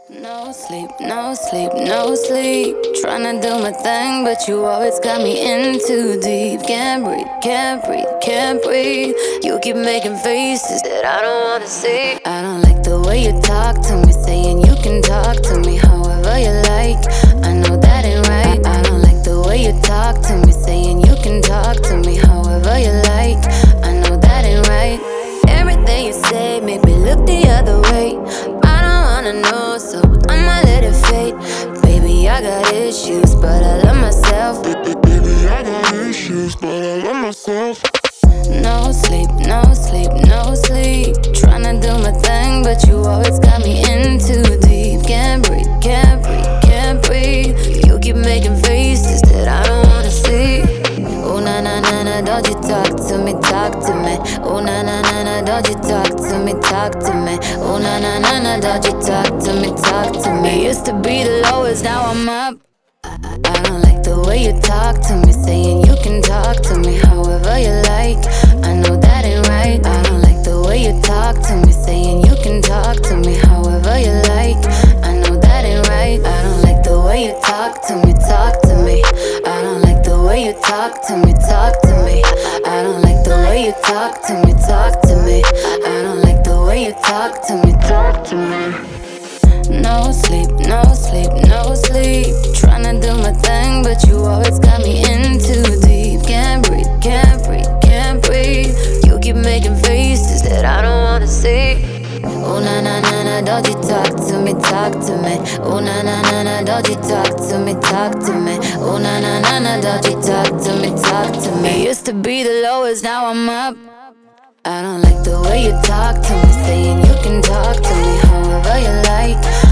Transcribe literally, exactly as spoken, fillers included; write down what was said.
No sleep, no sleep, no sleep. Tryna do my thing, but you always got me in too deep. Can't breathe, can't breathe, can't breathe. You keep making faces that I don't wanna see. I don't like the way you talk to me, saying you can talk to me however you like. I know that ain't right. I don't like the way you talk to me, saying you can talk to me however you like. I know that ain't right. Everything you say make me look the other way. I don't wanna know, so I'ma let it fade. Baby, I got issues, but I love myself. Baby, I got issues, but I love myself. No sleep, no sleep, no sleep. Tryna do my thing, but you always got me in too deep. Can't breathe, can't breathe, can't breathe. You keep making faces that I don't wanna see. Oh na na na na, don't you talk to me, talk to me. Oh na na na na, don't you talk to me, talk to me. Oh na na na na, don't you talk to me, talk to me. Used to be the lowest, now I'm up. I don't like the way you talk to me, saying you can talk to me however you like. I know that ain't right. I don't like the way you talk to me, saying you can talk to me however you like. I know that ain't right. I don't like the way you talk to me, talk to me. I don't like the way you talk to me, talk to me. I don't like the way you talk to me, talk to me. I don't like the way you talk to me, talk to me. No sleep, no sleep, no sleep. Tryna do my thing, but you always got me in too deep. Can't breathe, can't breathe, can't breathe. You keep making faces that I don't wanna see. Oh na na na na, don't you talk to me, talk to me. Oh na na na na, don't you talk to me, talk to me. Oh na na na na, don't you talk to me, talk to me. Used to be the lowest, now I'm up. I don't like the way you talk to me, saying you can talk to me however you like.